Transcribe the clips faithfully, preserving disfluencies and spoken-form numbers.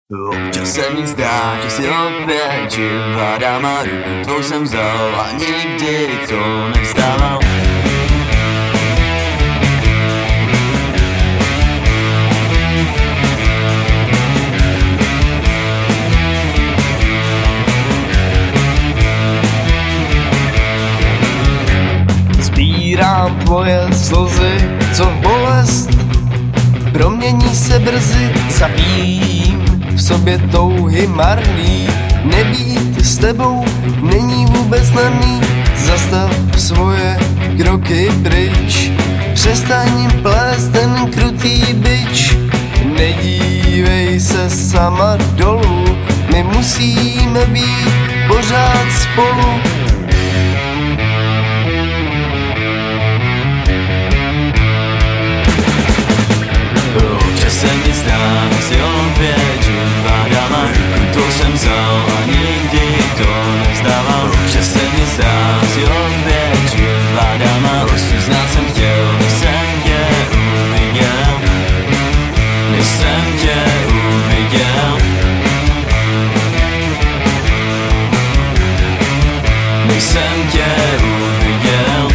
Občas se mi zdá, že si opět živádám a ruku tvou jsem vzal a nikdy to nevzdával. Sbírám tvoje slzy, co v bolest promění se brzy. Zabíjím v sobě touhy marný, nebýt s tebou není vůbec snadný. Zastav svoje kroky pryč, přestaň plést ten krutý bič. Nedívej se sama dolů, my musíme být pořád spolu. Občas se mi zdá, si opět živádám a ruku tvou jsem vzal a nikdy to nevzdával. Občas se mi zdá, si opět živádám a osud znát jsem chtěl, než jsem tě uviděl, než jsem tě uviděl, než jsem tě uviděl.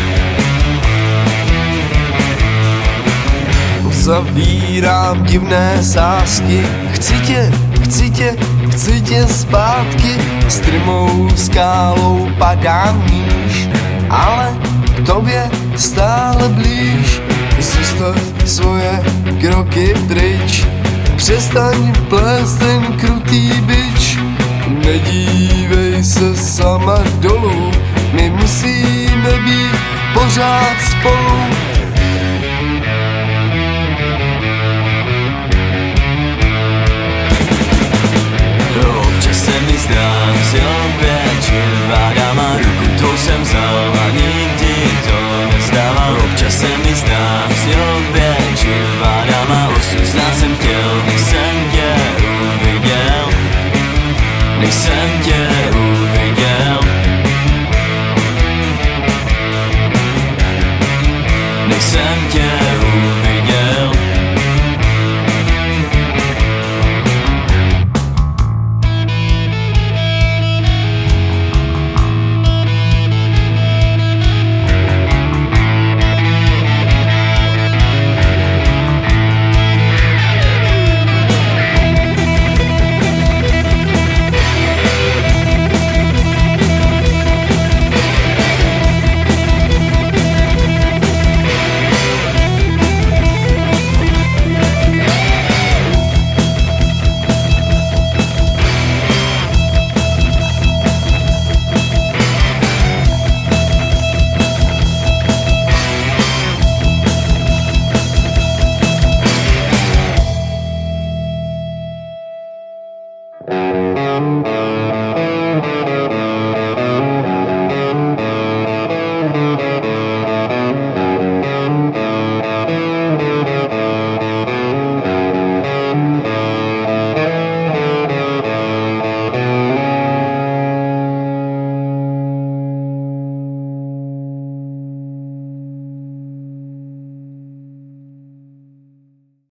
Zavírám divné sázky, chci tě, chci tě, chci tě zpátky. Strmou skálou padám níž, ale k tobě stále blíž. Zastav svoje kroky pryč, přestaň plést ten krutý bič. Nedívej se sama dolů, my musíme být pořád spolu.